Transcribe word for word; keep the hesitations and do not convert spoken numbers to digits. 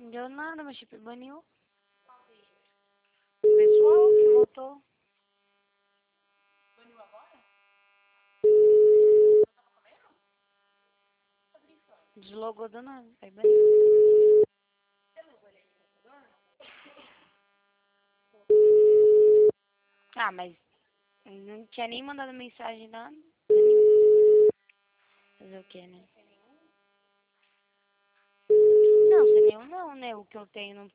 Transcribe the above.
Não deu nada, meu chip baniu. O pessoal que voltou. Baniu agora? Deslogou do nada. Aí baniu. Ah, mas não tinha nem mandado mensagem nada. Baniu. Fazer o que, né? Não, sem nenhum não, né? O que eu tenho não